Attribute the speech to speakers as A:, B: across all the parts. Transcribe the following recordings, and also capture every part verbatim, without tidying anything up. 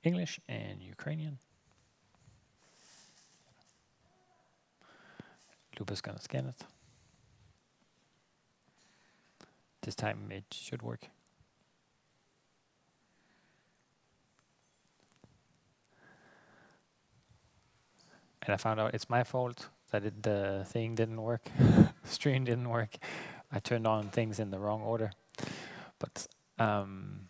A: English and Ukrainian. Lupa's gonna scan it. This time it should work. And I found out it's my fault that it, the thing didn't work. Stream didn't work. I turned on things in the wrong order. But um,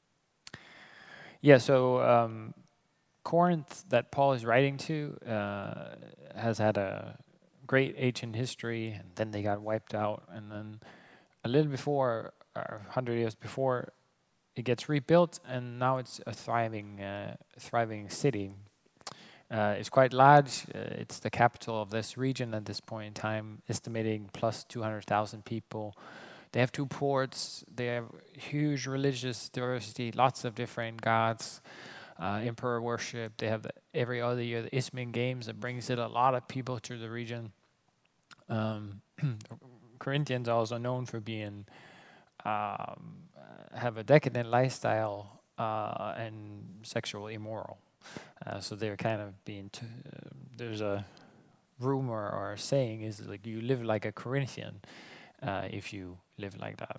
A: yeah, so um, Corinth that Paul is writing to uh, has had a great ancient history, and then they got wiped out, and then a little before, a hundred years before, it gets rebuilt, and now it's a thriving, uh, thriving city. Uh, it's quite large. Uh, it's the capital of this region at this point in time, estimating plus two hundred thousand people. They have two ports. They have huge religious diversity, lots of different gods, uh, emperor worship. They have the, every other year the Isthmian Games that brings in a lot of people to the region. Um, Corinthians are also known for being um, have a decadent lifestyle uh, and sexual immoral. Uh, so they're kind of being, t- uh, there's a rumor or a saying is like you live like a Corinthian uh, if you live like that.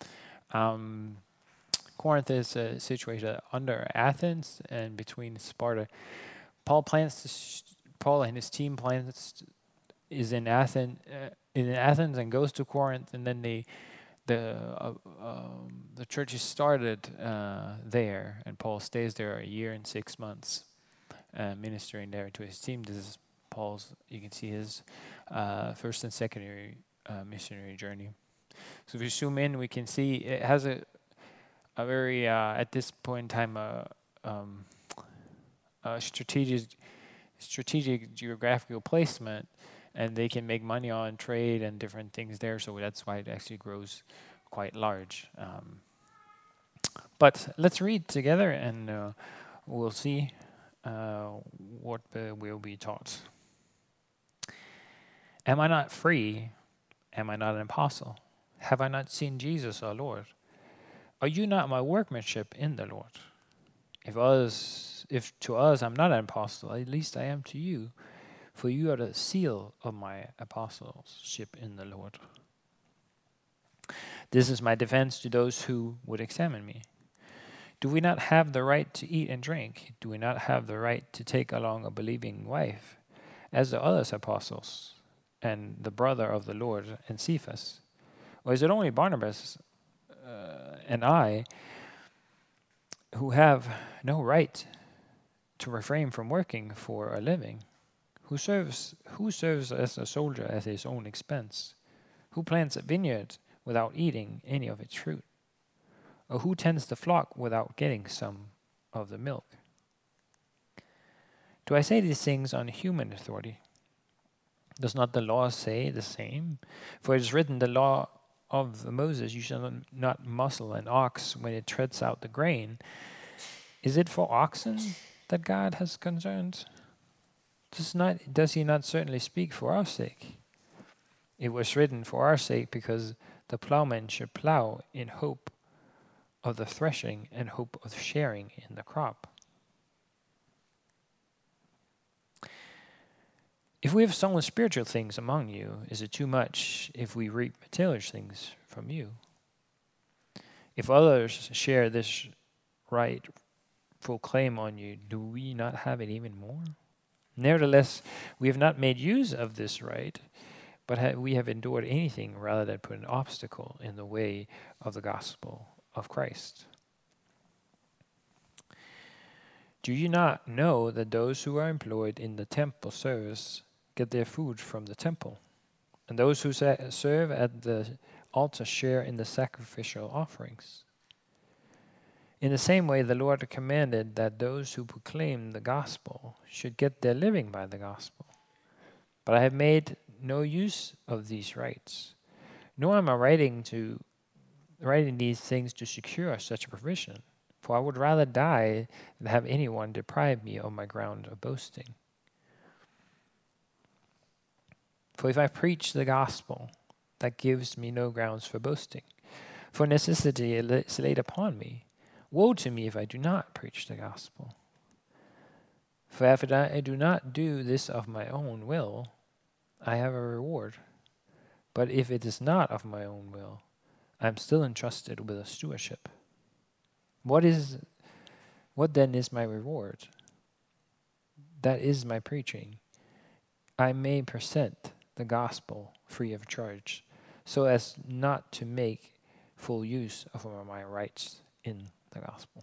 A: Um, Corinth is uh, situated under Athens and between Sparta. Paul plans to, sh- Paul and his team plans to, is in Athens, uh, in Athens and goes to Corinth, and then they, the uh, um, the church is started uh, there, and Paul stays there a year and six months, uh, ministering there to his team. This is Paul's. You can see his uh, first and secondary uh, missionary journey. So if we zoom in, we can see it has a a very uh, at this point in time a, um, a strategic strategic geographical placement. And they can make money on trade and different things there, so that's why it actually grows quite large. Um, but let's read together, and uh, we'll see uh, what uh, will be taught. Am I not free? Am I not an apostle? Have I not seen Jesus our Lord? Are you not my workmanship in the Lord? If us, if to us I'm not an apostle, at least I am to you. For you are the seal of my apostleship in the Lord. This is my defense to those who would examine me. Do we not have the right to eat and drink? Do we not have the right to take along a believing wife, as the other apostles, and the brother of the Lord, and Cephas? Or is it only Barnabas uh, and I who have no right to refrain from working for a living? Who serves who serves as a soldier at his own expense? Who plants a vineyard without eating any of its fruit? Or who tends the flock without getting some of the milk? Do I say these things on human authority? Does not the law say the same? For it is written, the law of Moses, you shall not muzzle an ox when it treads out the grain. Is it for oxen that God has concerned? Does not does he not certainly speak for our sake? It was written for our sake, because the plowman should plow in hope of the threshing and hope of sharing in the crop. If we have sown spiritual things among you, is it too much if we reap material things from you? If others share this rightful claim on you, do we not have it even more? Nevertheless, we have not made use of this right, but ha- we have endured anything rather than put an obstacle in the way of the gospel of Christ. Do you not know that those who are employed in the temple service get their food from the temple, and those who sa- serve at the altar share in the sacrificial offerings? In the same way, the Lord commanded that those who proclaim the gospel should get their living by the gospel. But I have made no use of these rights, nor am I writing to writing these things to secure such a provision. For I would rather die than have anyone deprive me of my ground of boasting. For if I preach the gospel, that gives me no grounds for boasting. For necessity is laid upon me. Woe to me if I do not preach the gospel. For if I do not do this of my own will, I have a reward. But if it is not of my own will, I am still entrusted with a stewardship. What is, what then is my reward? That is my preaching. I may present the gospel free of charge, so as not to make full use of my rights in the gospel.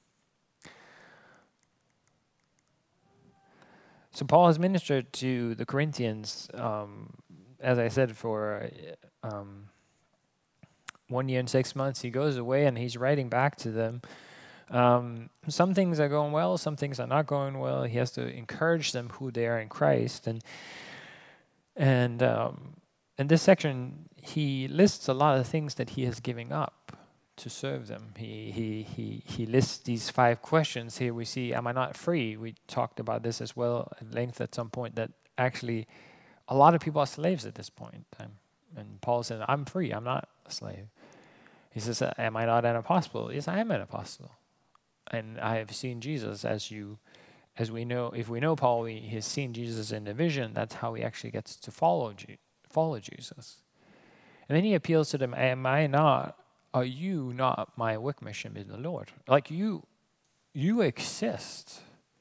A: So Paul has ministered to the Corinthians, um, as I said, for um, one year and six months. He goes away and he's writing back to them. Um, some things are going well, some things are not going well. He has to encourage them who they are in Christ. And and um, in this section, he lists a lot of things that he is giving up to serve them. He he he he lists these five questions. Here we see, am I not free? We talked about this as well at length at some point, that actually a lot of people are slaves at this point. Um, and Paul said, I'm free, I'm not a slave. He says, am I not an apostle? Yes, I am an apostle. And I have seen Jesus, as you, as we know, if we know Paul, we, he has seen Jesus in a vision. That's how he actually gets to follow, follow Jesus. And then he appeals to them, am I not, are you not my workmanship in the Lord? Like you, you exist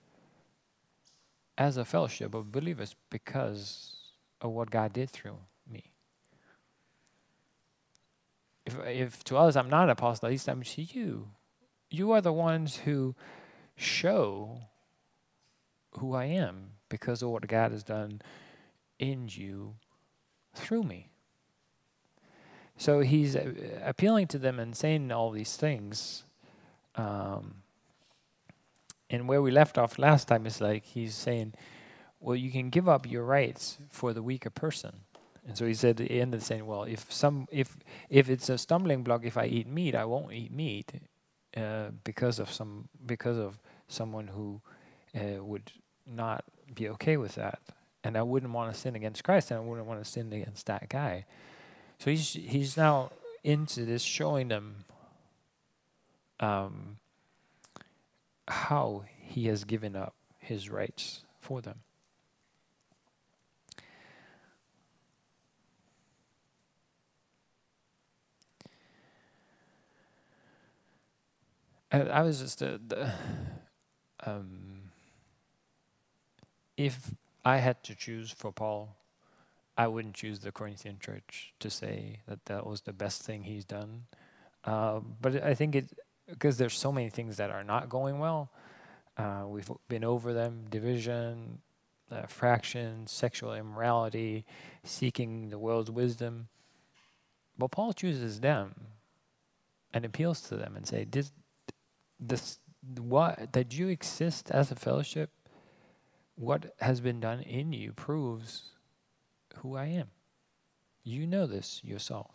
A: as a fellowship of believers because of what God did through me. If, if to us I'm not an apostle, at least I'm to you. You are the ones who show who I am because of what God has done in you through me. So he's appealing to them and saying all these things. Um, and where we left off last time is like he's saying, well, you can give up your rights for the weaker person. And so he said, he ended saying, well, if some, if if it's a stumbling block, if I eat meat, I won't eat meat. Uh, because of some, because of someone who uh, would not be okay with that, and I wouldn't want to sin against Christ, and I wouldn't want to sin against that guy. So he's he's now into this, showing them um, how he has given up his rights for them. I was just, uh, the, um, if I had to choose for Paul, I wouldn't choose the Corinthian church to say that that was the best thing he's done. Uh, but I think it, because there's so many things that are not going well. Uh, we've been over them: division, uh, fraction, sexual immorality, seeking the world's wisdom. But Paul chooses them and appeals to them and say, this, this, what, that you exist as a fellowship, what has been done in you proves who I am. You know this yourself.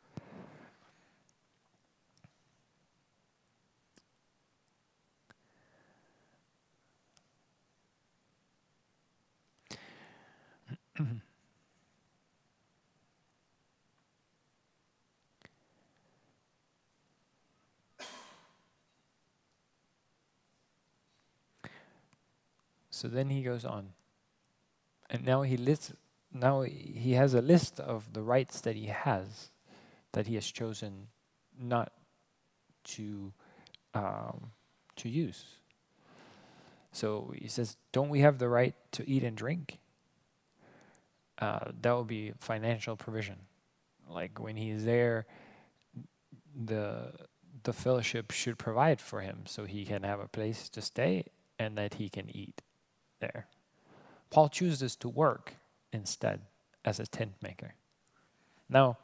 A: So then he goes on, and now he lists. Now he has a list of the rights that he has, that he has chosen not to um, to use. So he says, "Don't we have the right to eat and drink?" Uh, that would be financial provision. Like when he's there, the the fellowship should provide for him so he can have a place to stay and that he can eat there. Paul chooses to work instead as a tent maker. Now,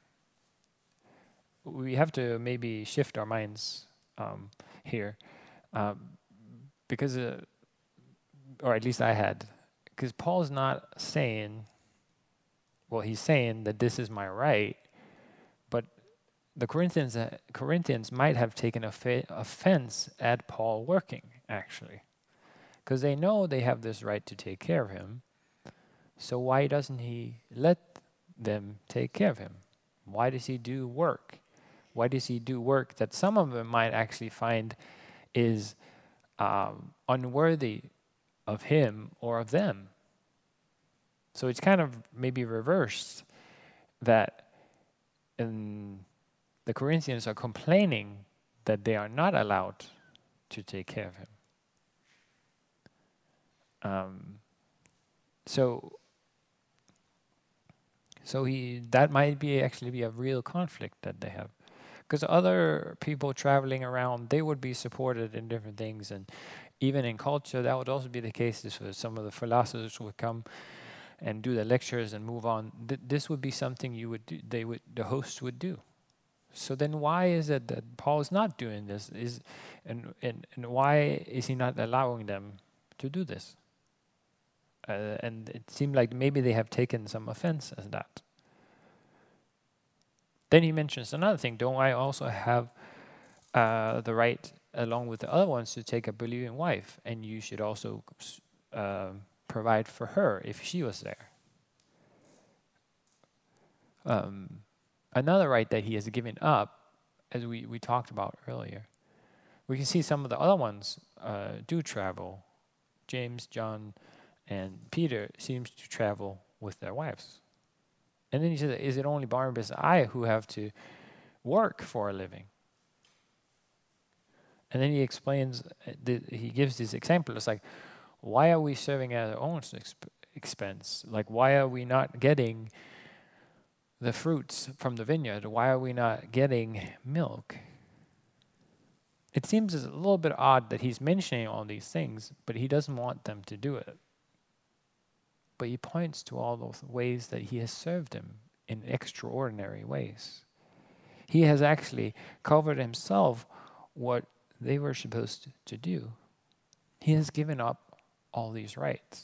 A: we have to maybe shift our minds um, here, um, because, uh, or at least I had, because Paul's not saying, well, he's saying that this is my right, but the Corinthians uh, Corinthians might have taken offe- offense at Paul working, actually. Because they know they have this right to take care of him. So why doesn't he let them take care of him? Why does he do work? Why does he do work that some of them might actually find is um, unworthy of him or of them. So it's kind of maybe reversed, that in the Corinthians are complaining that they are not allowed to take care of him. Um, so, so he that might be actually be a real conflict that they have, because other people traveling around, they would be supported in different things, and even in culture that would also be the case. This was some of the philosophers would come and do the lectures and move on. Th- this would be something you would do, they would the host would do. So then why is it that Paul is not doing this? Is and and, and why is he not allowing them to do this? Uh, and it seemed like maybe they have taken some offense at that. Then he mentions another thing. Don't I also have uh, the right, along with the other ones, to take a believing wife? And you should also uh, provide for her if she was there. Um, another right that he has given up, as we, we talked about earlier. We can see some of the other ones uh, do travel. James, John, and Peter seems to travel with their wives. And then he says, is it only Barnabas and I who have to work for a living? And then he explains, uh, the, he gives this example. It's like, why are we serving at our own exp- expense? Like, why are we not getting the fruits from the vineyard? Why are we not getting milk? It seems a little bit odd that he's mentioning all these things, but he doesn't want them to do it. But he points to all those ways that he has served them in extraordinary ways. He has actually covered himself what they were supposed to do. He has given up all these rights.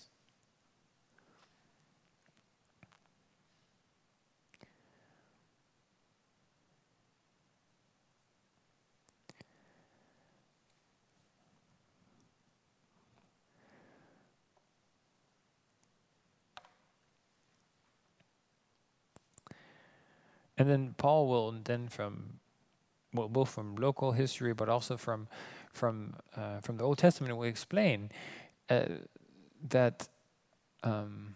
A: And then Paul will then from, well, both from local history, but also from from uh, from the Old Testament, will explain uh, that um,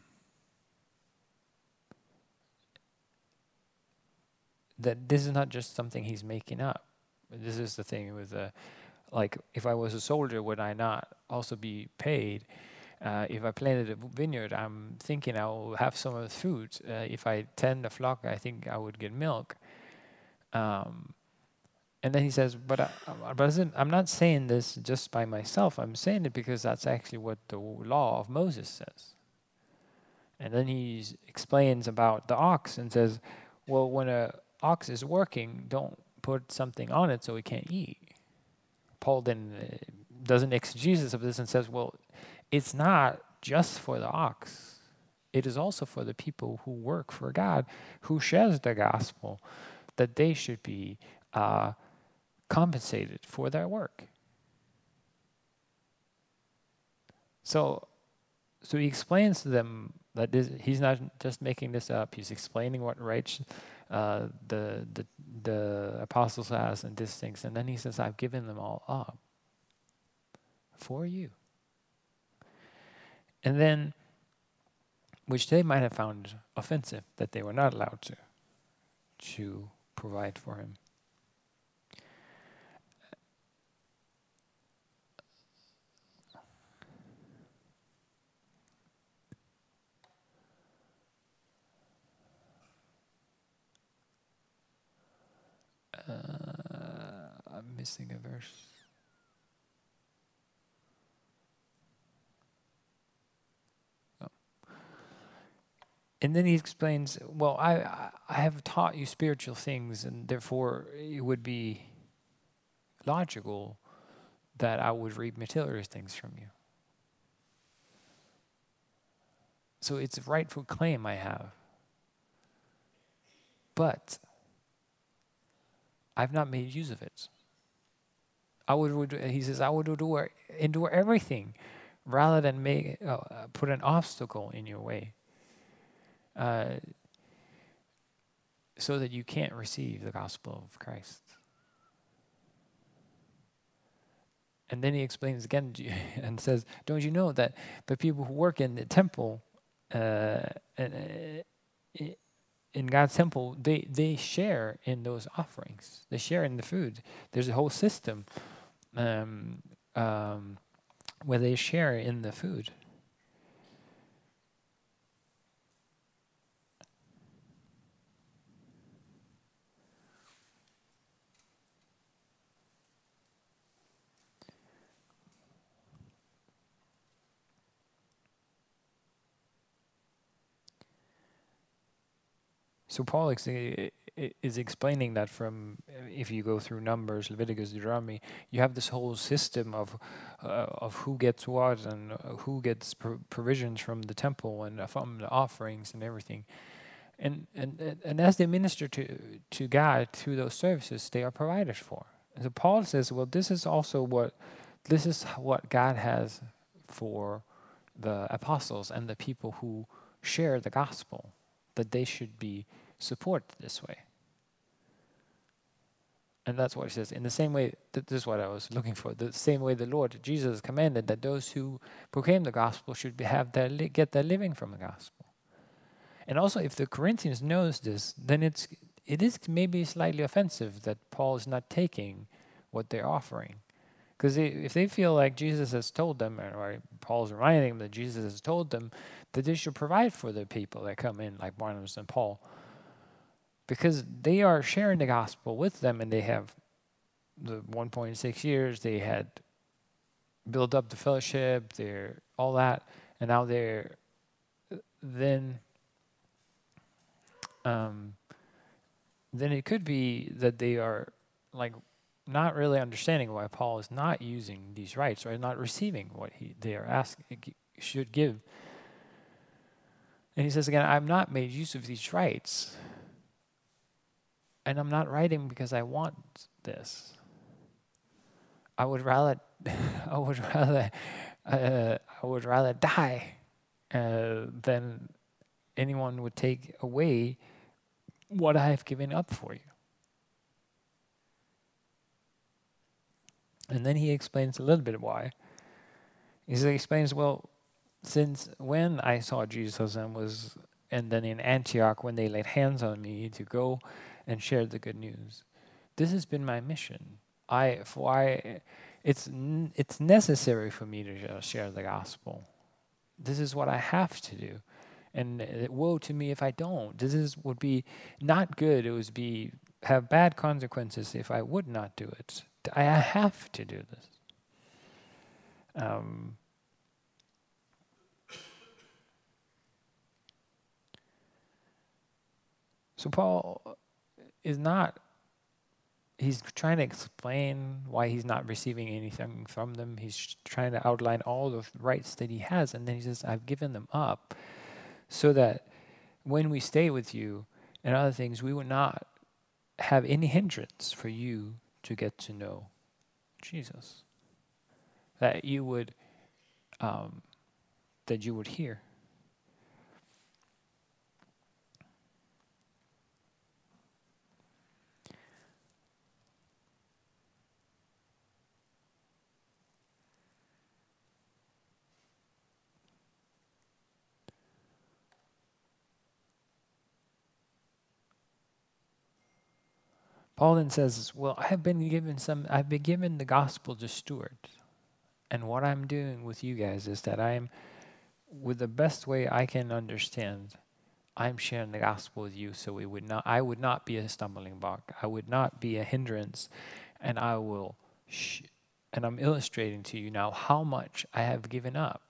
A: that this is not just something he's making up. This is the thing with, uh, like, if I was a soldier, would I not also be paid? Uh, if I planted a vineyard, I'm thinking I will have some of the food. Uh, if I tend a flock, I think I would get milk. Um, and then he says, but, I, but I'm not saying this just by myself. I'm saying it because that's actually what the law of Moses says. And then he explains about the ox and says, well, when a ox is working, don't put something on it so it can't eat. Paul then uh, does an exegesis of this and says, well, it's not just for the ox. It is also for the people who work for God, who shares the gospel, that they should be uh, compensated for their work. So, so he explains to them that this, he's not just making this up. He's explaining what rights uh, the, the the apostles has and these things, and then he says, "I've given them all up for you." And then, which they might have found offensive, that they were not allowed to to provide for him. Uh, I'm missing a verse. Oh. And then he explains, well, I, I have taught you spiritual things, and therefore it would be logical that I would read material things from you. So it's a rightful claim I have. But I've not made use of it. I would, he says, I would endure, endure everything rather than make uh, put an obstacle in your way, uh, so that you can't receive the gospel of Christ. And then he explains again and says, don't you know that the people who work in the temple, uh, in God's temple, they, they share in those offerings. They share in the food. There's a whole system um, um, where they share in the food. So Paul ex- is explaining that from, if you go through Numbers, Leviticus, Deuteronomy, you have this whole system of uh, of who gets what and uh, who gets pr- provisions from the temple and from the offerings and everything. And and and as they minister to to God through those services, they are provided for. And so Paul says, well, this is also what this is what God has for the apostles and the people who share the gospel, that they should be supported this way. And that's what he says. In the same way, th- this is what I was looking for. The same way the Lord Jesus commanded that those who proclaim the gospel should be, have their li- get their living from the gospel. And also, if the Corinthians knows this, then it's it is maybe slightly offensive that Paul is not taking what they're offering. Because if they feel like Jesus has told them, or Paul's reminding them that Jesus has told them that they should provide for the people that come in, like Barnabas and Paul, because they are sharing the gospel with them, and they have the one point six years, they had built up the fellowship, they're all that, and now they're then um, then it could be that they are like not really understanding why Paul is not using these rights or not receiving what he they are asking should give. And he says again, I've not made use of these rights, and I'm not writing because I want this. I would rather, I would rather, uh, I would rather die uh, than anyone would take away what I have given up for you. And then he explains a little bit why. He explains, well, since when I saw Jesus and was, and then in Antioch when they laid hands on me to go and share the good news, this has been my mission. I, for I, it's it's necessary for me to share the gospel. This is what I have to do, and woe to me if I don't. This is would be not good. It would be have bad consequences if I would not do it. I have to do this. Um, so Paul is not, he's trying to explain why he's not receiving anything from them. He's trying to outline all the rights that he has, and then he says, I've given them up so that when we stay with you and other things, we would not have any hindrance for you to get to know Jesus. That you would, um, that you would hear. Paul then says, well, I have been given some, I've been given the gospel to steward. And what I'm doing with you guys is that I'm, with the best way I can understand, I'm sharing the gospel with you so we would not, I would not be a stumbling block. I would not be a hindrance. And I will, sh- and I'm illustrating to you now how much I have given up.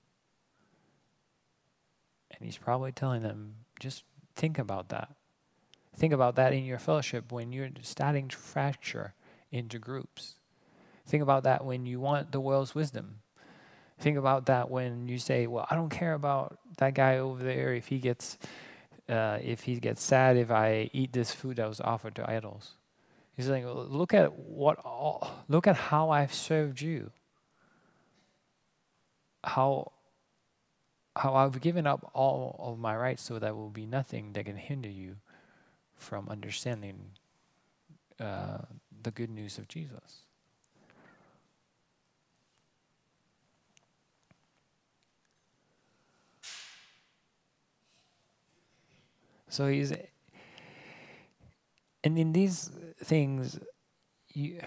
A: And he's probably telling them, just think about that. Think about that in your fellowship when you're starting to fracture into groups. Think about that when you want the world's wisdom. Think about that when you say, well, I don't care about that guy over there if he gets uh, if he gets sad if I eat this food that was offered to idols. He's saying, well, look at what all, look at how I've served you. How how I've given up all of my rights so there will be nothing that can hinder you from understanding uh, the good news of Jesus. So he's, and in these things, you,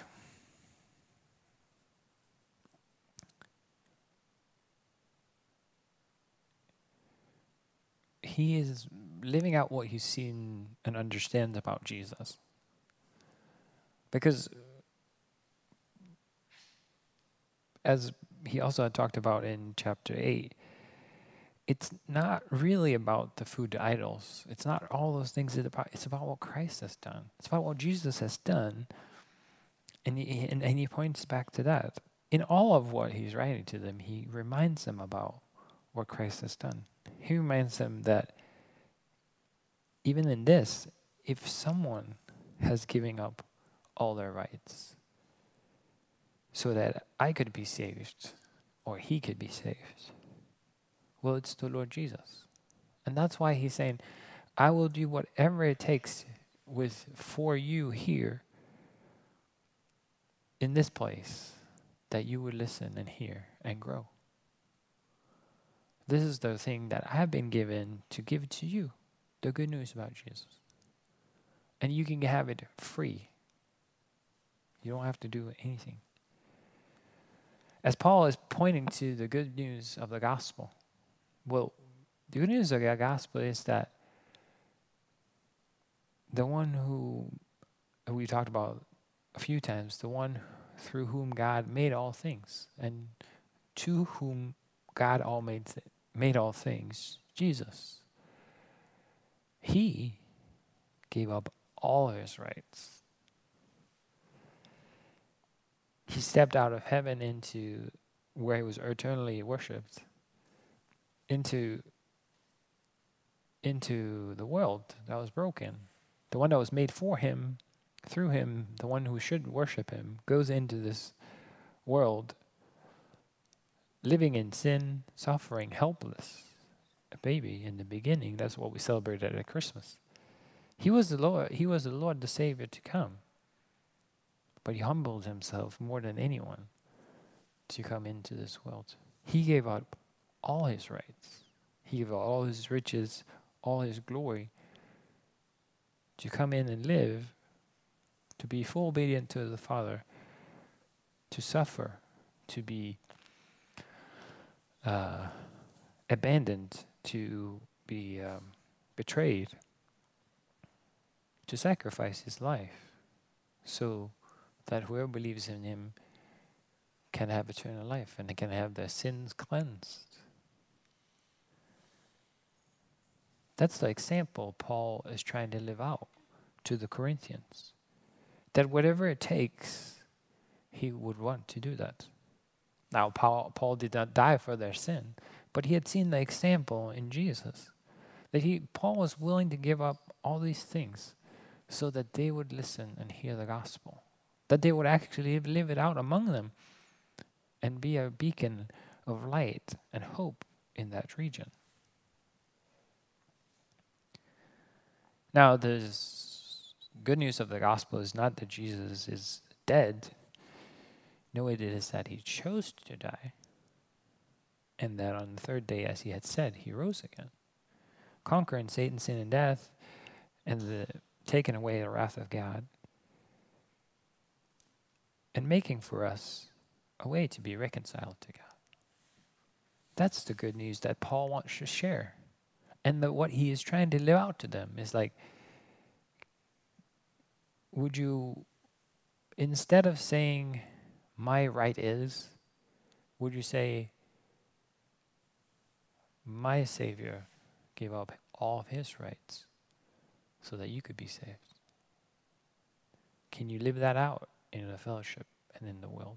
A: he is living out what he's seen and understands about Jesus. Because as he also had talked about in chapter eight, it's not really about the food idols. It's not all those things. It's about, it's about what Christ has done. It's about what Jesus has done. And he, and, and he points back to that. In all of what he's writing to them, he reminds them about what Christ has done. He reminds them that even in this, if someone has given up all their rights so that I could be saved or he could be saved, well, it's the Lord Jesus. And that's why he's saying, I will do whatever it takes with for you here in this place, that you would listen and hear and grow. This is the thing that I have been given to give to you, the good news about Jesus. And you can have it free. You don't have to do anything. As Paul is pointing to the good news of the gospel, well, the good news of the gospel is that the one who, who we talked about a few times, the one through whom God made all things, and to whom God all made th- made all things, Jesus. He gave up all his rights. He stepped out of heaven into where he was eternally worshipped, into into the world that was broken. The one that was made for him, through him, the one who should worship him, goes into this world living in sin, suffering, helpless. A baby in the beginning. That's what we celebrated at Christmas. He was the Lord, he was the Lord, the Savior to come. But he humbled himself more than anyone to come into this world. He gave up all his rights. He gave up all his riches, all his glory to come in and live, to be full obedient to the Father, to suffer, to be uh, abandoned, to be um, betrayed, to sacrifice his life so that whoever believes in him can have eternal life and they can have their sins cleansed. That's the example Paul is trying to live out to the Corinthians. That whatever it takes, he would want to do that. Now, Paul, Paul did not die for their sin, but he had seen the example in Jesus. That he, Paul was willing to give up all these things so that they would listen and hear the gospel. That they would actually live it out among them and be a beacon of light and hope in that region. Now, the good news of the gospel is not that Jesus is dead. No, it is that he chose to die. And that on the third day, as he had said, he rose again. Conquering Satan, sin, and death, and the taking away the wrath of God. And making for us a way to be reconciled to God. That's the good news that Paul wants to share. And that what he is trying to live out to them is like, would you, instead of saying, my right is, would you say, my Savior gave up all of his rights so that you could be saved? Can you live that out in the fellowship and in the world?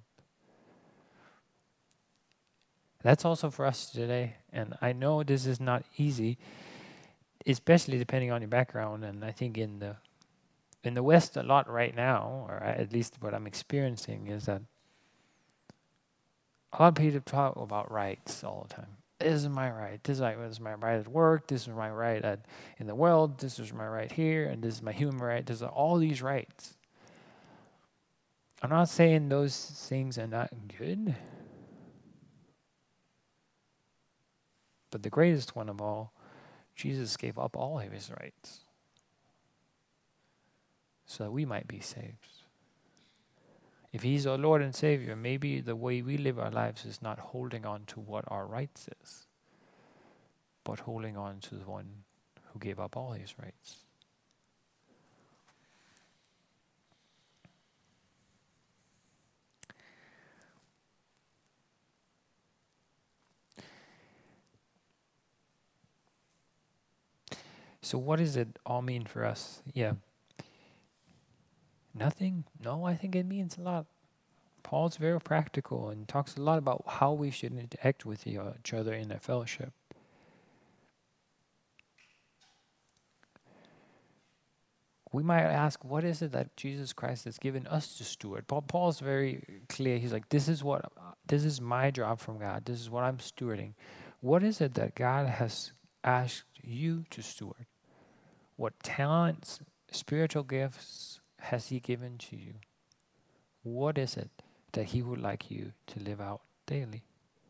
A: That's also for us today, and I know this is not easy, especially depending on your background, and I think in the in the West a lot right now, or at least what I'm experiencing, is that a lot of people talk about rights all the time. This is my right. This is my, this is my right at work. This is my right at in the world. This is my right here, and this is my human right. There's all these rights. I'm not saying those things are not good, but the greatest one of all Jesus gave up all of his rights so that we might be saved. If he's our Lord and Savior, maybe the way we live our lives is not holding on to what our rights is, but holding on to the one who gave up all his rights. So what does it all mean for us? Yeah. Nothing? No, I think it means a lot. Paul's very practical and talks a lot about how we should interact with each other in a fellowship. We might ask, what is it that Jesus Christ has given us to steward? Paul, Paul's very clear. He's like, this is what, this is my job from God. This is what I'm stewarding. What is it that God has asked you to steward? What talents, spiritual gifts has he given to you? What is it that he would like you to live out daily?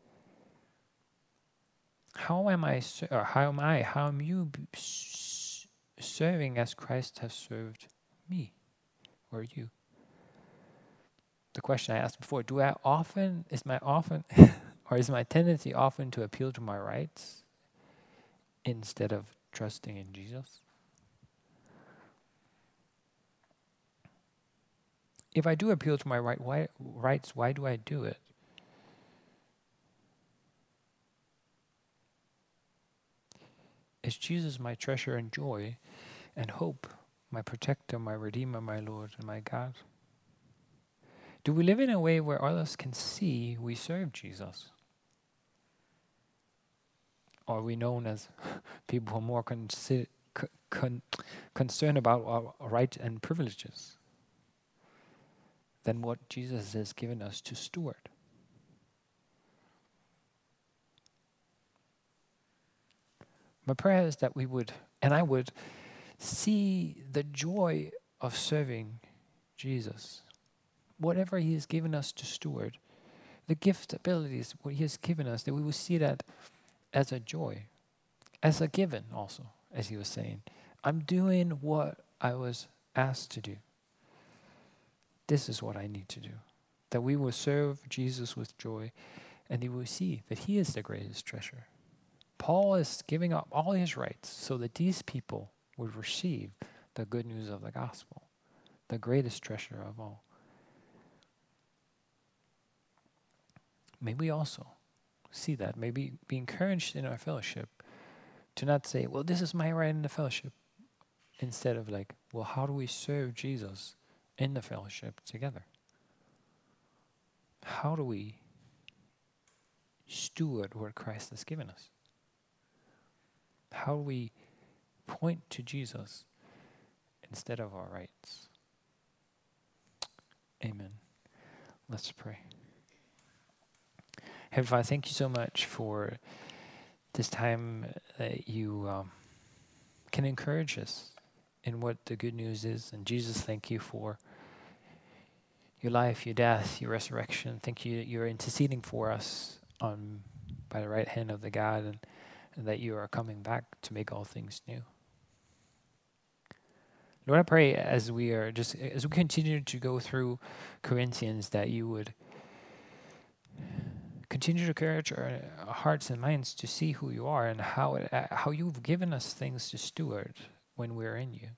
A: How am I, or how am I, how am you serving as Christ has served me or you? The question I asked before, do I often, is my often, or is my tendency often to appeal to my rights instead of trusting in Jesus? If I do appeal to my right, why, rights, why do I do it? Is Jesus my treasure and joy and hope, my protector, my redeemer, my Lord, and my God? Do we live in a way where others can see we serve Jesus? Or are we known as people who are more consi- con- concerned about our rights and privileges than what Jesus has given us to steward? My prayer is that we would, and I would, see the joy of serving Jesus. Whatever he has given us to steward, the gift, abilities, what he has given us, that we will see that as a joy, as a given also, as he was saying. I'm doing what I was asked to do. This is what I need to do. That we will serve Jesus with joy, and we will see that he is the greatest treasure. Paul is giving up all his rights so that these people would receive the good news of the gospel, the greatest treasure of all. May we also see that, maybe be encouraged in our fellowship to not say, well, this is my right in the fellowship. Instead of like, well, how do we serve Jesus in the fellowship together? How do we steward what Christ has given us? How do we point to Jesus instead of our rights? Amen. Let's pray. Heavenly Father, thank you so much for this time that you um, can encourage us in what the good news is. And Jesus, thank you for your life, your death, your resurrection. Thank you that you're interceding for us on by the right hand of the God, and, and that you are coming back to make all things new. Lord, I pray as we are just as we continue to go through Corinthians, that you would continue to encourage our hearts and minds to see who you are and how it, uh, how you've given us things to steward when we're in you.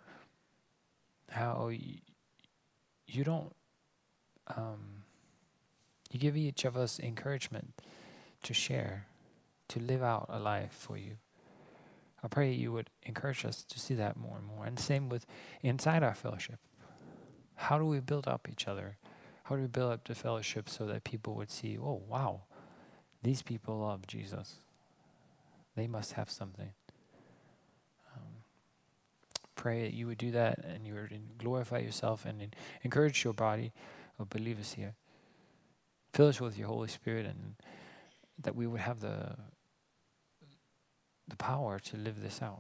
A: How y- you don't, um, you give each of us encouragement to share, to live out a life for you. I pray you would encourage us to see that more and more. And same with inside our fellowship. How do we build up each other? How do we build up the fellowship so that people would see, oh, wow, these people love Jesus. They must have something. Um, pray that you would do that and you would glorify yourself and en- encourage your body of believers here. Fill us with your Holy Spirit, and that we would have the the power to live this out.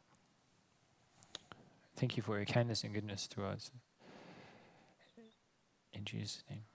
A: Thank you for your kindness and goodness to us. In Jesus' name.